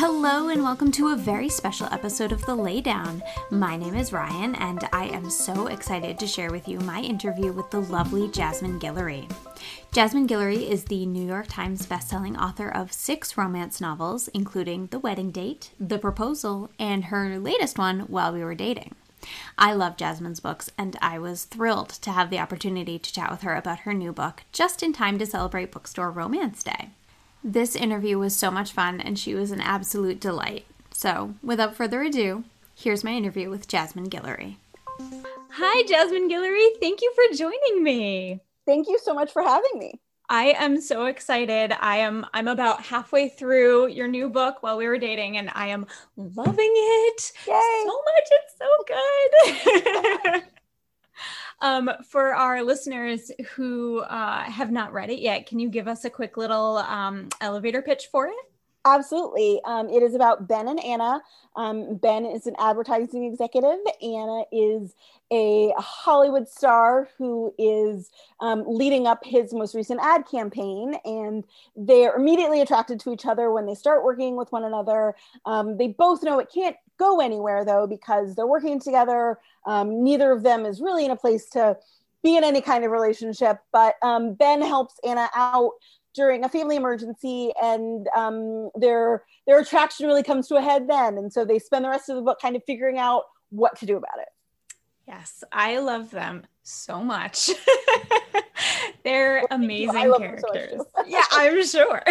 Hello and welcome to a very special episode of The Laydown. My name is Ryan and I am so excited to share with you my interview with the lovely Jasmine Guillory. Jasmine Guillory is the New York Times bestselling author of 6 romance novels, including The Wedding Date, The Proposal, and her latest one, While We Were Dating. I love Jasmine's books, and I was thrilled to have the opportunity to chat with her about her new book, just in time to celebrate Bookstore Romance Day. This interview was so much fun, and she was an absolute delight. So, without further ado, here's my interview with Jasmine Guillory. Hi, Jasmine Guillory. Thank you for joining me. Thank you so much for having me. I am so excited. I'm about halfway through your new book, While We Were Dating, and I am loving it. Yay. So much. It's so good. For our listeners who have not read it yet, can you give us a quick little elevator pitch for it? Absolutely. It is about Ben and Anna. Ben is an advertising executive. Anna is a Hollywood star who is leading up his most recent ad campaign, and they're immediately attracted to each other when they start working with one another. They both know it can't go anywhere, though, because they're working together. Neither of them is really in a place to be in any kind of relationship, but Ben helps Anna out during a family emergency, and their attraction really comes to a head then. And so they spend the rest of the book kind of figuring out what to do about it. Yes, I love them so much. They're amazing characters. So yeah, I'm sure.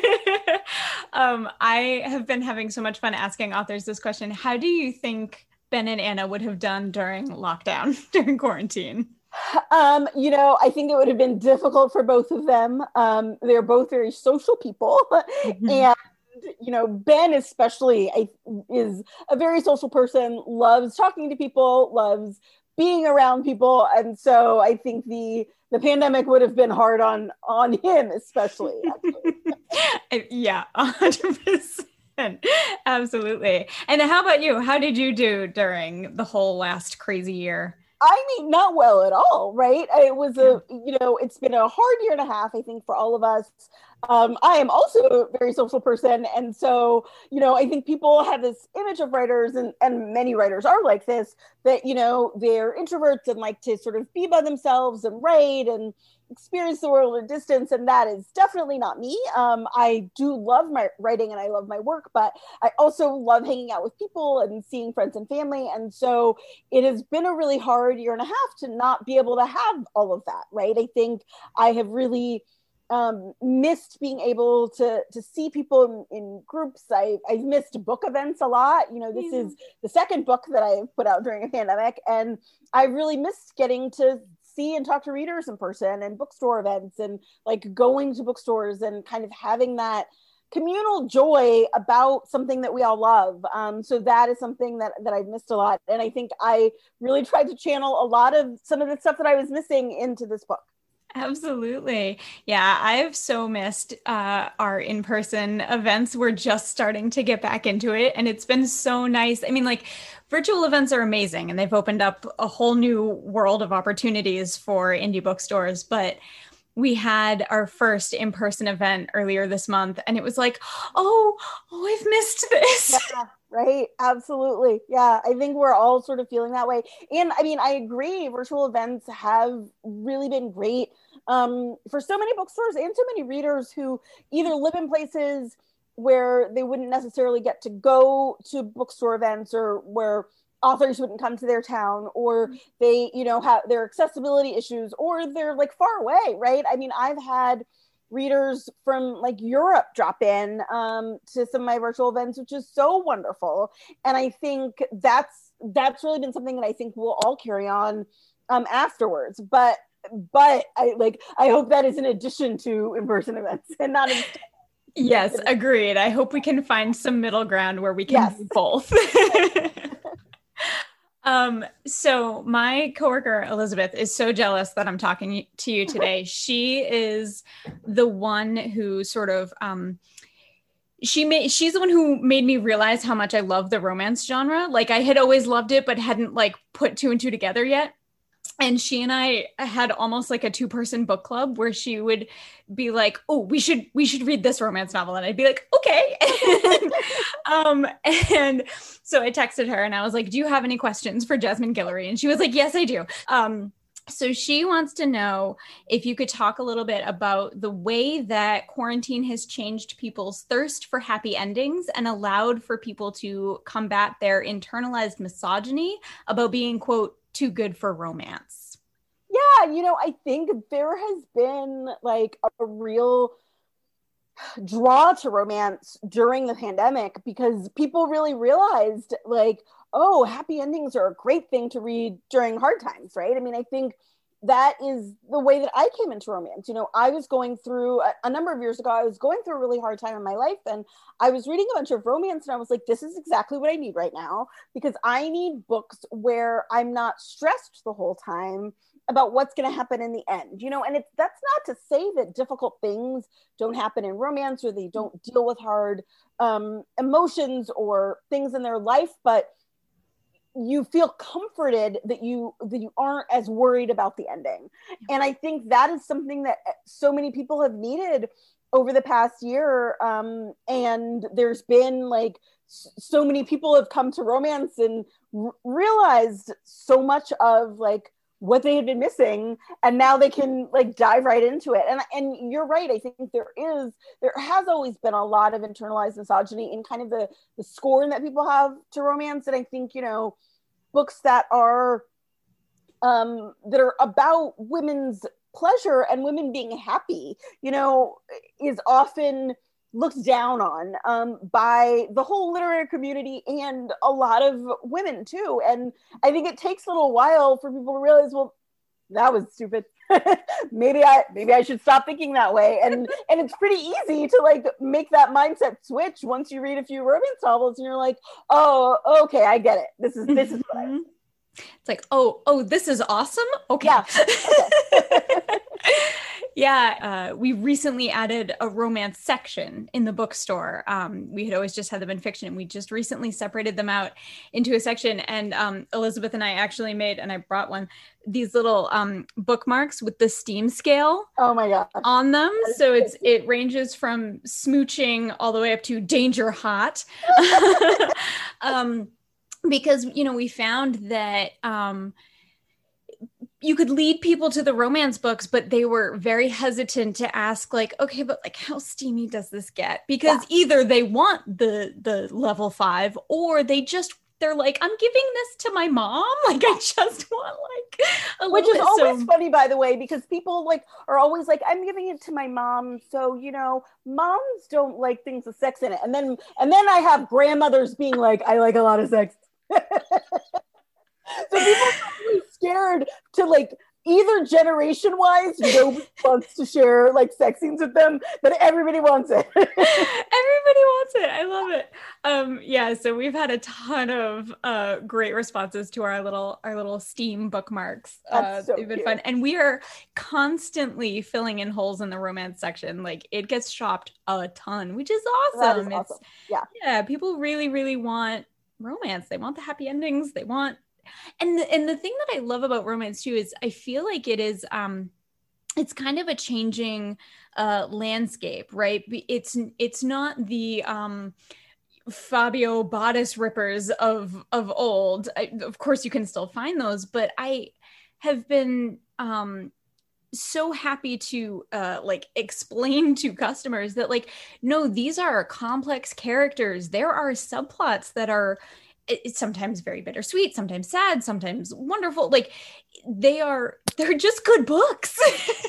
I have been having so much fun asking authors this question. How do you think Ben and Anna would have done during lockdown, during quarantine? I think it would have been difficult for both of them. They're both very social people. Mm-hmm. And, Ben especially is a very social person, loves talking to people, loves being around people. And so I think the pandemic would have been hard on him, especially. Yeah, 100%. Absolutely. And how about you? How did you do during the whole last crazy year? I mean, not well at all, right? It was it's been a hard year and a half, I think, for all of us. I am also a very social person. And so, I think people have this image of writers, and many writers are like this, that, they're introverts and like to sort of be by themselves and write and experience the world at a distance. And that is definitely not me. I do love my writing and I love my work, but I also love hanging out with people and seeing friends and family. And so it has been a really hard year and a half to not be able to have all of that, right? I think I have really missed being able to see people in groups. I've missed book events a lot. This is the second book that I've put out during a pandemic, and I really missed getting to see and talk to readers in person and bookstore events and like going to bookstores and kind of having that communal joy about something that we all love. So that is something that I've missed a lot. And I think I really tried to channel a lot of some of the stuff that I was missing into this book. Absolutely. Yeah, I've so missed our in-person events. We're just starting to get back into it, and it's been so nice. I mean, like, virtual events are amazing, and they've opened up a whole new world of opportunities for indie bookstores, but we had our first in-person event earlier this month, and it was like, oh, I've missed this. Yeah. Right. Absolutely. Yeah. I think we're all sort of feeling that way. And I mean, I agree. Virtual events have really been great for so many bookstores and so many readers who either live in places where they wouldn't necessarily get to go to bookstore events, or where authors wouldn't come to their town, or they, have their accessibility issues, or they're like far away. Right. I mean, I've had readers from like Europe drop in to some of my virtual events, which is so wonderful. And I think that's really been something that I think we'll all carry on afterwards. But I hope that is in addition to in-person events and not in. Yes, agreed. I hope we can find some middle ground where we can do both. So my coworker, Elizabeth, is so jealous that I'm talking to you today. She is the one who sort of, she's the one who made me realize how much I love the romance genre. Like, I had always loved it, but hadn't like put 2 and 2 together yet. And she and I had almost like a 2-person book club where she would be like, oh, we should read this romance novel. And I'd be like, okay. And so I texted her and I was like, do you have any questions for Jasmine Guillory? And she was like, yes, I do. So she wants to know if you could talk a little bit about the way that quarantine has changed people's thirst for happy endings and allowed for people to combat their internalized misogyny about being, quote, too good for romance. Yeah, I think there has been like a real draw to romance during the pandemic because people really realized like, oh, happy endings are a great thing to read during hard times, right? I mean, I think that is the way that I came into romance. I was going through a number of years ago, I was going through a really hard time in my life, and I was reading a bunch of romance and I was like, this is exactly what I need right now, because I need books where I'm not stressed the whole time about what's going to happen in the end, and that's not to say that difficult things don't happen in romance or they don't deal with hard emotions or things in their life, but you feel comforted that you aren't as worried about the ending. And I think that is something that so many people have needed over the past year. And there's been like so many people have come to romance and realized so much of like what they had been missing, and now they can like dive right into it. And you're right, I think there has always been a lot of internalized misogyny in kind of the scorn that people have to romance. And I think books that are about women's pleasure and women being happy is often looked down on by the whole literary community and a lot of women too. And I think it takes a little while for people to realize, well, that was stupid. maybe I should stop thinking that way. And it's pretty easy to like make that mindset switch once you read a few romance novels and you're like, oh, okay, I get it. This is what I mean. It's like, oh, this is awesome. Okay. Yeah. Okay. Yeah, we recently added a romance section in the bookstore. We had always just had them in fiction, and we just recently separated them out into a section. And Elizabeth and I actually made, and I brought one, these little bookmarks with the steam scale. Oh my God. On them. So it ranges from smooching all the way up to danger hot. Because, we found that you could lead people to the romance books, but they were very hesitant to ask like, okay, but like how steamy does this get? Because either they want the level 5 or they're like, I'm giving this to my mom. Like, I just want like a which little is bit. always funny, by the way, because people like are always like, I'm giving it to my mom. So, moms don't like things with sex in it. And then I have grandmothers being like, I like a lot of sex. So people are really scared to like, either generation wise, nobody wants to share like sex scenes with them, but everybody wants it. Everybody wants it. I love it. Yeah, so we've had a ton of great responses to our little Steam bookmarks. So they've been fun, and we are constantly filling in holes in the romance section. Like it gets shopped a ton, which is awesome. That is awesome. Yeah, people really, really want romance. They want the happy endings. They want. And the thing that I love about romance too is I feel like it is it's kind of a changing landscape, right? It's not the Fabio bodice rippers of old. Of course, you can still find those, but I have been so happy to like explain to customers that like, no, these are complex characters. There are subplots that are. It's sometimes very bittersweet, sometimes sad, sometimes wonderful. Like they're just good books.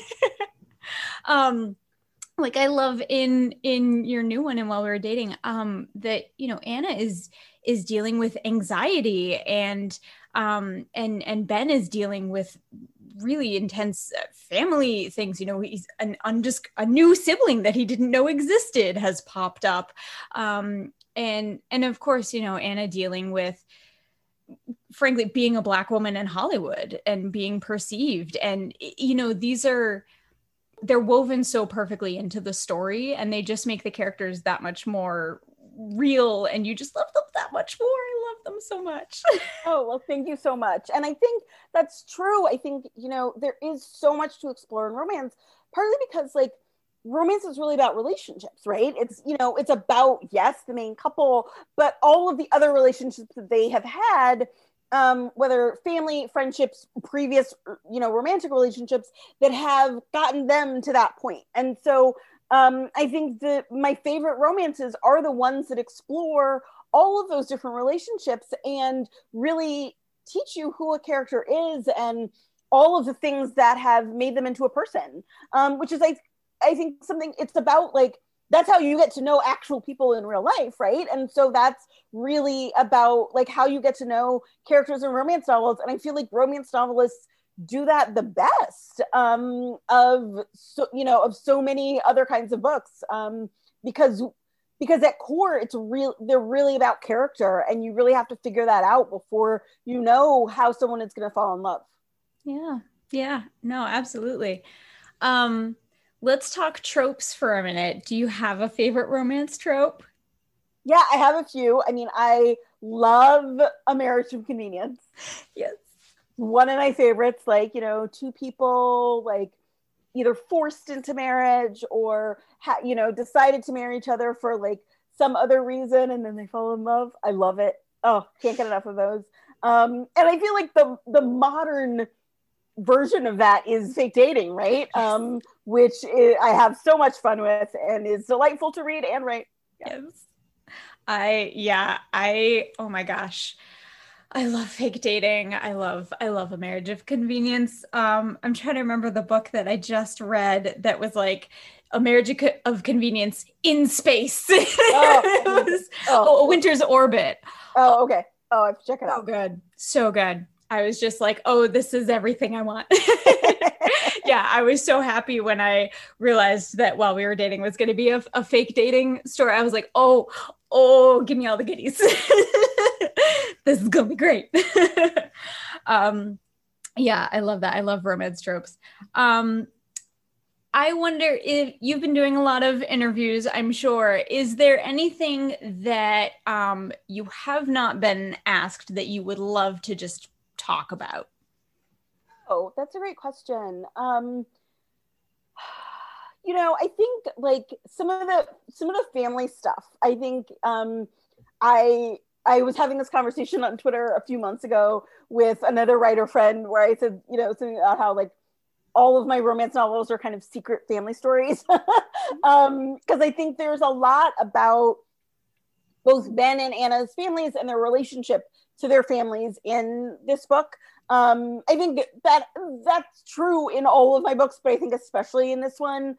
Like I love in your new one and While We Were Dating, that Anna is dealing with anxiety and Ben is dealing with really intense family things. He's a new sibling that he didn't know existed has popped up. And of course, Anna dealing with, frankly, being a Black woman in Hollywood and being perceived. And, they're woven so perfectly into the story, and they just make the characters that much more real, and you just love them that that much more. I love them so much. Oh, well, thank you so much. And I think that's true. I think, there is so much to explore in romance, partly because like romance is really about relationships, right? It's about, yes, the main couple, but all of the other relationships that they have had, whether family, friendships, previous, romantic relationships that have gotten them to that point. And so I think that my favorite romances are the ones that explore all of those different relationships and really teach you who a character is and all of the things that have made them into a person, which is I think something it's about like that's how you get to know actual people in real life, right? And so that's really about like how you get to know characters in romance novels. And I feel like romance novelists do that the best of so many other kinds of books, because at core they're really about character, and you really have to figure that out before you know how someone is going to fall in love. Yeah, no, absolutely. Let's talk tropes for a minute. Do you have a favorite romance trope? Yeah, I have a few. I mean, I love A Marriage of Convenience. Yes. One of my favorites, like, two people like either forced into marriage or decided to marry each other for like some other reason, and then they fall in love. I love it. Oh, can't get enough of those. And I feel like the modern version of that is fake dating, right? Which I have so much fun with and is delightful to read and write. Yeah. Yes. Oh my gosh. I love fake dating. I love A Marriage of Convenience. I'm trying to remember the book that I just read that was like A Marriage of Convenience in space. A Winter's Orbit. Oh, okay. Oh, I have to check it out. So good. So good. I was just like, oh, this is everything I want. Yeah, I was so happy when I realized that While We Were Dating was going to be a fake dating story. I was like, oh, give me all the goodies. This is going to be great. Yeah, I love that. I love romance tropes. I wonder if you've been doing a lot of interviews, I'm sure. Is there anything that you have not been asked that you would love to just talk about? Oh, that's a great question. I think like some of the family stuff. I think I was having this conversation on Twitter a few months ago with another writer friend where I said, something about how like all of my romance novels are kind of secret family stories. Because I think there's a lot about both Ben and Anna's families and their relationship to their families in this book. I think that's true in all of my books, but I think especially in this one,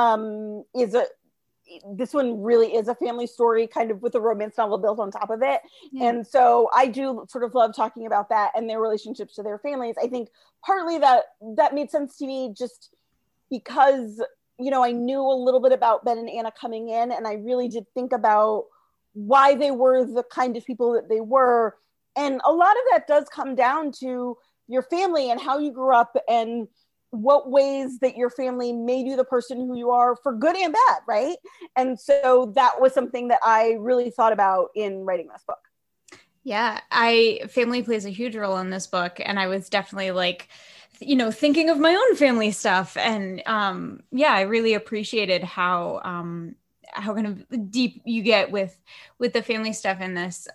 this one really is a family story kind of with a romance novel built on top of it. Yeah. And so I do sort of love talking about that and their relationships to their families. I think partly that made sense to me just because, I knew a little bit about Ben and Anna coming in, and I really did think about why they were the kind of people that they were. And a lot of that does come down to your family and how you grew up and what ways that your family made you the person who you are for good and bad, right? And so that was something that I really thought about in writing this book. Yeah, family plays a huge role in this book, and I was definitely like, thinking of my own family stuff, and I really appreciated how kind of deep you get with the family stuff in this.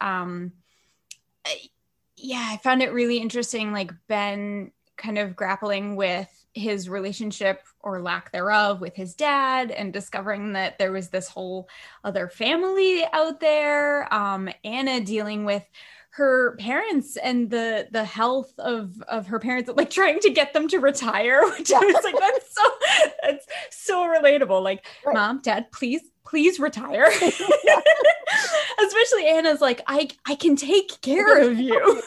I found it really interesting, like Ben kind of grappling with his relationship or lack thereof with his dad and discovering that there was this whole other family out there. Anna dealing with her parents and the health of her parents, like trying to get them to retire, which I was like, that's so relatable. Like, right. Mom, Dad, please retire. Especially Anna's like, I can take care of you.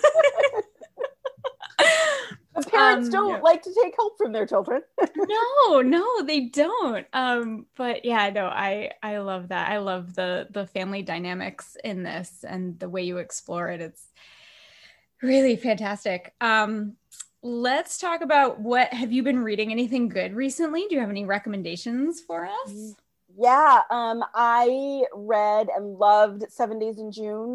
The parents don't like to take help from their children. No, they don't. But yeah, no, I love that. I love the family dynamics in this and the way you explore it. It's really fantastic. Let's talk about what have you been reading? Anything good recently? Do you have any recommendations for us? Yeah, I read and loved 7 Days in June.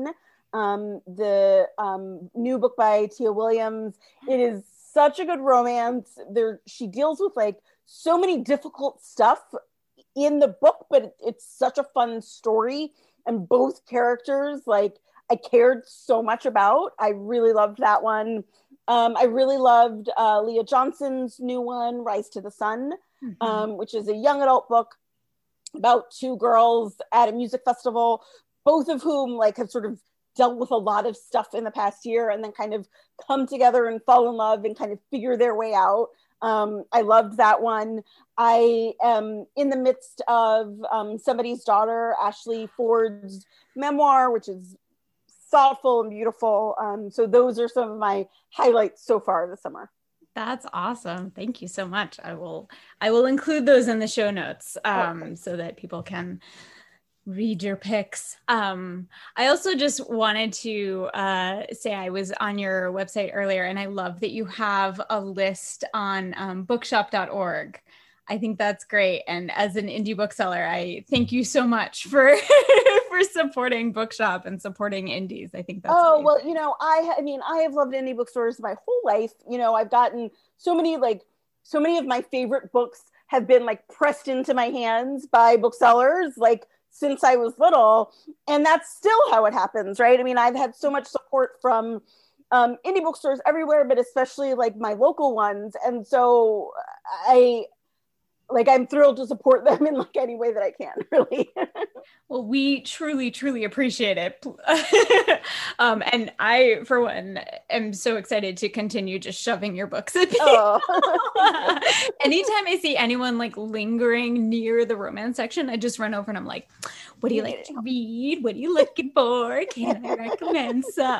the new book by Tia Williams. It is such a good romance. She deals with like so many difficult stuff in the book, but it's such a fun story. And both characters, like, I cared so much about. I really loved that one. I really loved Leah Johnson's new one, Rise to the Sun, which is a young adult book about two girls at a music festival, both of whom like have sort of dealt with a lot of stuff in the past year and then kind of come together and fall in love and kind of figure their way out. I loved that one. I am in the midst of Somebody's Daughter, Ashley Ford's memoir, which is thoughtful and beautiful. So those are some of my highlights so far this summer. That's awesome. Thank you so much. I will include those in the show notes so that people can read your picks. I also just wanted to say I was on your website earlier, and I love that you have a list on bookshop.org. I think that's great. And as an indie bookseller, I thank you so much for for supporting Bookshop and supporting indies. I think that's amazing. Well, you know, I mean, I have loved indie bookstores my whole life. You know, I've gotten so many of my favorite books have been like pressed into my hands by booksellers, like since I was little. And that's still how it happens, right? I mean, I've had so much support from indie bookstores everywhere, but especially like my local ones. And so I'm thrilled to support them in like any way that I can, really. Well, we truly, truly appreciate it. And I, for one, am so excited to continue just shoving your books at me. Oh. Anytime I see anyone like lingering near the romance section, I just run over and I'm like, what do you like to read? What are you looking for? Can I recommend some?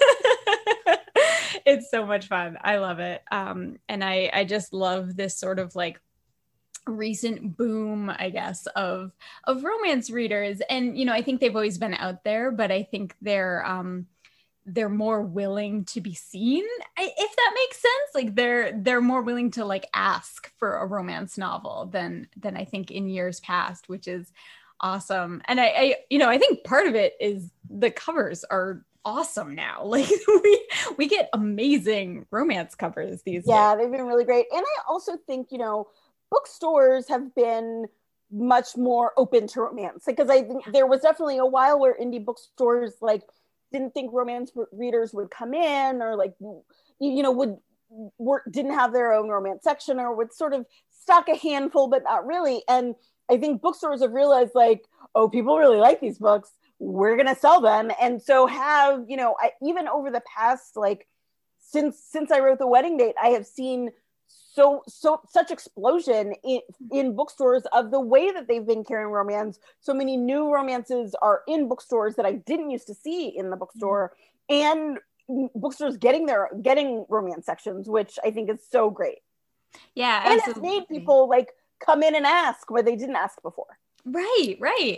It's so much fun. I love it. And I just love this sort of like recent boom, I guess, of romance readers. And, you know, I think they've always been out there, but I think they're more willing to be seen, if that makes sense. Like they're more willing to like ask for a romance novel than I think in years past, which is awesome. And I think part of it is the covers are awesome now. Like we get amazing romance covers these days. Yeah, they've been really great. And I also think, you know, bookstores have been much more open to romance, because I think there was definitely a while where indie bookstores like didn't think romance readers would come in, or like, you know, didn't have their own romance section, or would sort of stock a handful but not really. And I think bookstores have realized like, oh, people really like these books, we're gonna sell them. And so have, you know, even over the past, like since I wrote The Wedding Date, I have seen such explosion in bookstores of the way that they've been carrying romance. So many new romances are in bookstores that I didn't used to see in the bookstore, and bookstores getting romance sections, which I think is so great. Yeah, and absolutely. It's made people like come in and ask where they didn't ask before. Right.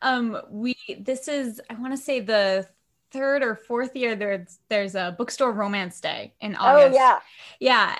This is, I want to say, the third or fourth year there's a bookstore romance day in August. Oh yeah.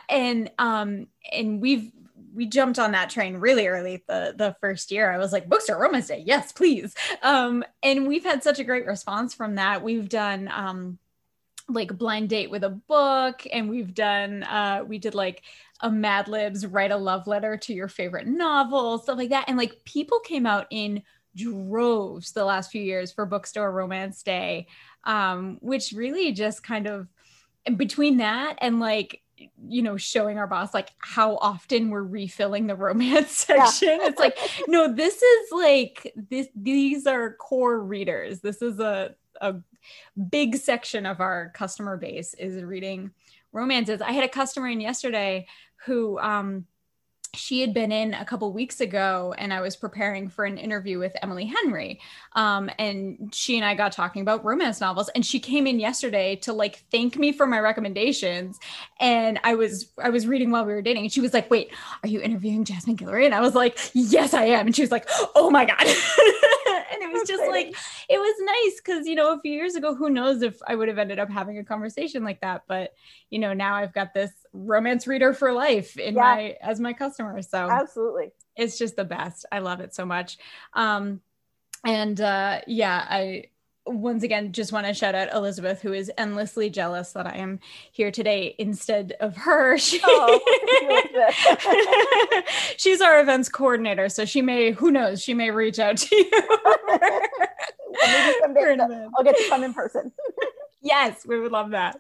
And we jumped on that train really early. The first year I was like, bookstore romance day, yes please. And we've had such a great response from that. We've done like blind date with a book, and we did like a Mad Libs write a love letter to your favorite novel, stuff like that. And like people came out in droves the last few years for bookstore romance day, which really just kind of, between that and like, you know, showing our boss like how often we're refilling the romance section. Yeah. It's like, no, this is like these are core readers. This is a big section of our customer base is reading romances. I had a customer in yesterday who she had been in a couple weeks ago, and I was preparing for an interview with Emily Henry. And she and I got talking about romance novels, and she came in yesterday to like thank me for my recommendations. And I was reading while we were dating, and she was like, wait, are you interviewing Jasmine Guillory? And I was like, yes, I am. And she was like, oh my God. And it was just like, it was nice. Cause, you know, a few years ago, who knows if I would have ended up having a conversation like that. But, you know, now I've got this romance reader for life as my customer. So absolutely. It's just the best. I love it so much. once again, just want to shout out Elizabeth, who is endlessly jealous that I am here today instead of her. She's our events coordinator, so she may, who knows, she may reach out to you. Maybe someday I'll get to come in person. Yes, we would love that.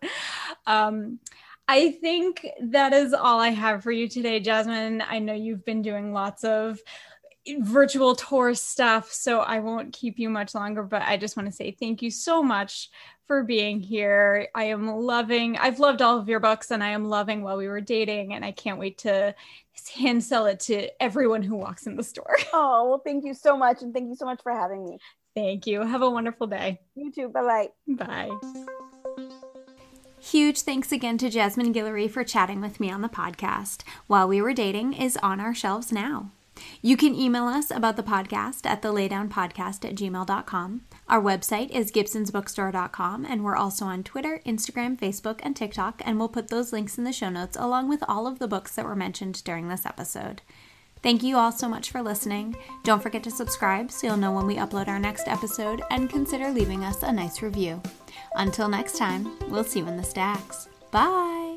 I think that is all I have for you today, Jasmine. I know you've been doing lots of virtual tour stuff, so I won't keep you much longer, but I just want to say thank you so much for being here. I've loved all of your books, and I am loving While We Were Dating, and I can't wait to hand sell it to everyone who walks in the store. Oh, well, thank you so much, and thank you so much for having me. Thank you. Have a wonderful day. You too. Bye-bye. Bye. Huge thanks again to Jasmine Guillory for chatting with me on the podcast. While We Were Dating is on our shelves now. You can email us about the podcast at thelaydownpodcast@gmail.com. Our website is gibsonsbookstore.com, and we're also on Twitter, Instagram, Facebook, and TikTok, and we'll put those links in the show notes along with all of the books that were mentioned during this episode. Thank you all so much for listening. Don't forget to subscribe so you'll know when we upload our next episode, and consider leaving us a nice review. Until next time, we'll see you in the stacks. Bye!